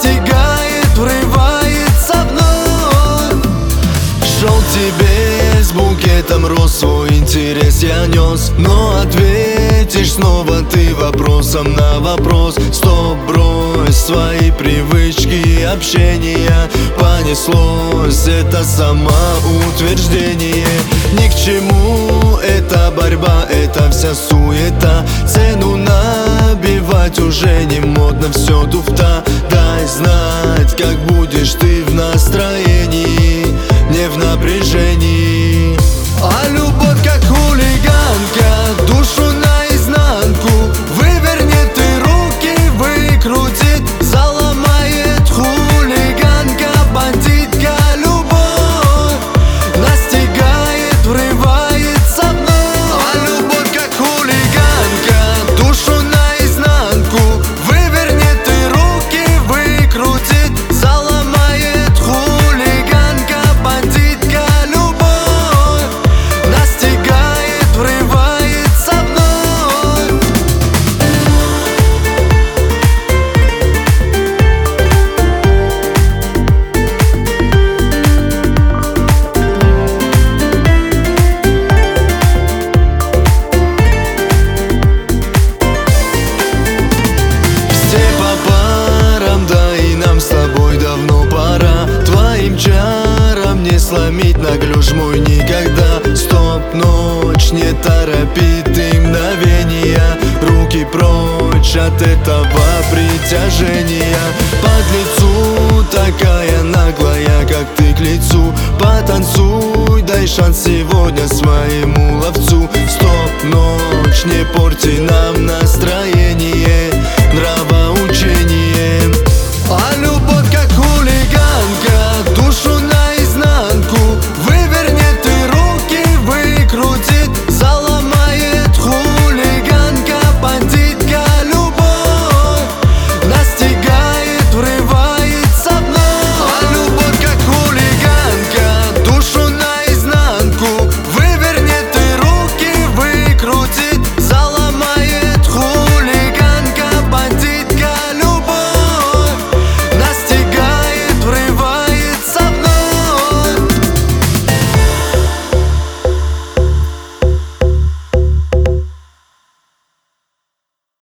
настигает, врывается вновь. Шел тебе с букетом роз, свой интерес я нес, но ответишь снова ты вопросом на вопрос. Стоп, брось свои привычки общения, понеслось это самоутверждение. Ни к чему эта борьба, это вся суета. Цену набивать уже не модно, все туфта. Дай знать, как будешь ты в настроении, не в напряжении. А любовь как хулиганка, душу наизнанку вывернет и руки выкрутит, заломает хулиганка, бандитка. Любовь настигает, врывается вновь. А любовь как хулиганка, душу наизнанку вывернет и руки выкрутит, заломает хулиганка, бандитка. Любовь настигает, врывается вновь. Все по парам, да и нам с тобой давно пора. Твоим чарам не сломить наглюш мой никогда. Стоп, ночь не торопит и мгновения, руки прочь от этого притяжения. Под лицу такая наглая, как ты к лицу. Потанцуй, дай шанс сегодня своему ловцу. Стоп, ночь, не порти нам настроение.